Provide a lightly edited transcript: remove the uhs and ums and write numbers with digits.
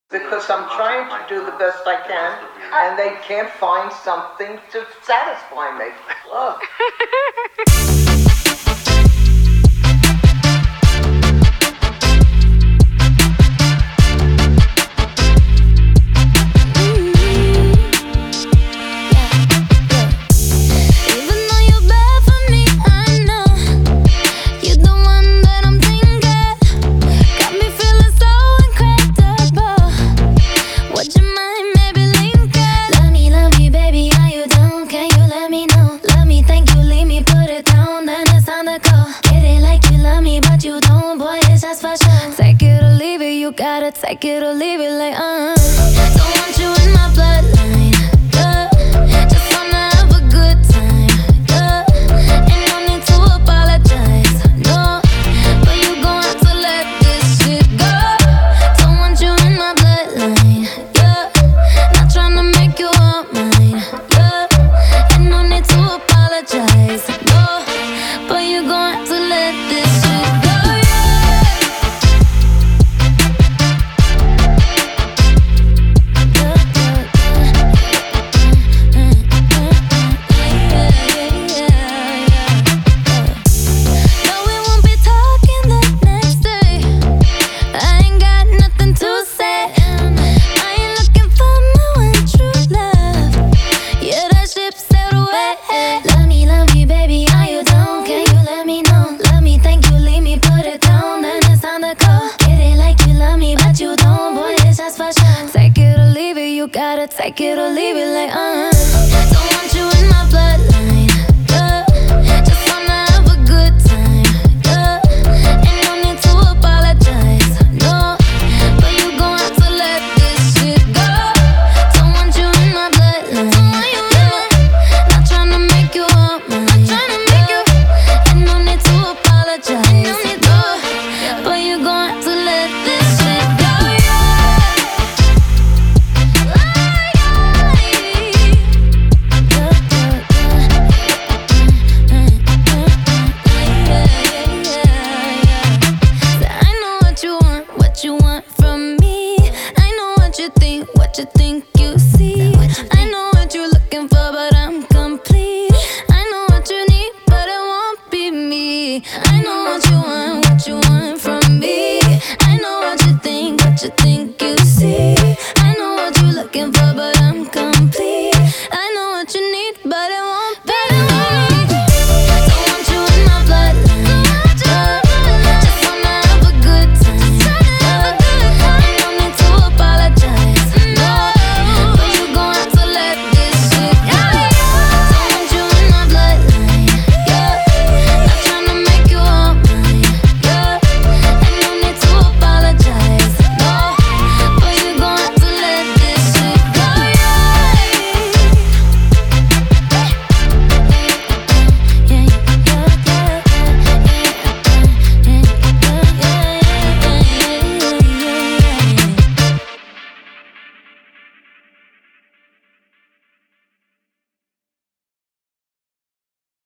because I'm trying to do the best I can, and they can't find something to satisfy me. Look. Take it or leave it like, don't want you in my bloodline, yeah. Just wanna have a good time, yeah. Ain't no need to apologize, no. But you gon' have to let this shit go. Don't want you in my bloodline, yeah. Not tryna make you all mine, yeah. Ain't no need to apologize, no. But you gon' have to let this shit go. Take it or leave it like, don't want you in my bloodline, yeah. Just wanna have a good time, yeah. Ain't no need to apologize, no. But you gon' have to let this shit go. Don't want you in my bloodline, yeah. Not tryna make you all mine, yeah. Ain't no need to apologize, no. But you gon' have to let this shit go. What you think you see? I know what you're looking for, but I'm complete. I know what you need, but it won't be me. I know what you want from me. I know what you think you see.